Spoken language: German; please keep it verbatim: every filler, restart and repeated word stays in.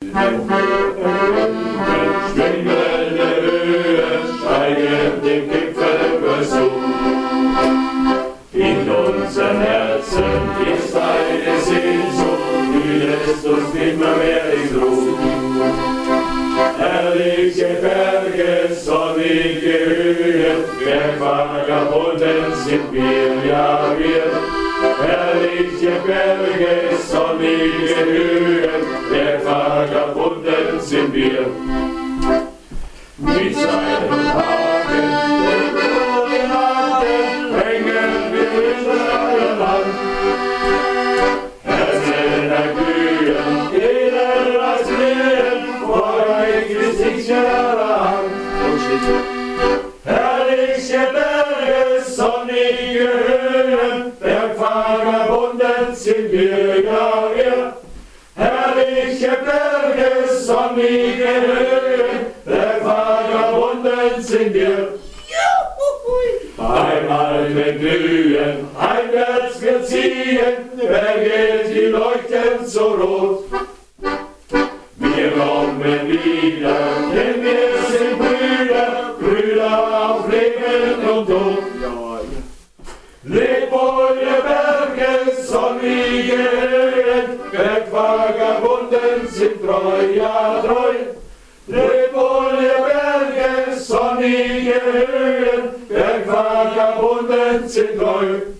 Schwindelnde Höhen steigen dem Gipfel zu. In unseren Herzen ist eine Sehnsucht, die lässt uns nimmer mehr in Ruhe. Herrliche Berge, sonnige Höhen, Bergvagabunden sind wir, ja wir. Herrliche Berge, sonnige Höhen, Bergvagabunden sind wir. Mit seinem Haken, den grünen Haken, hängen wir in seinem Land. Herzen erglühen, jeder als Lehen, vor ein Gesicht ihrer Hand. Herrliche Berge, sonnige Höhen, Bergvagabunden sind wir, ja wir. Herrliche Berge, sonnige Höhen, Bergvagabunden sind wir. Beim alten Glühen, heimwärts wir ziehen, Berge, die leuchten so rot. Wir kommen wieder, denn wir sind Brüder, Brüder auf Leben und Tod. Leb wohl, ihr Berge, sonnige Höhen, Bergvagabunden sind treu, ja treu. Leb wohl, ihr Berge, sonnige Höhen, Bergvagabunden sind treu.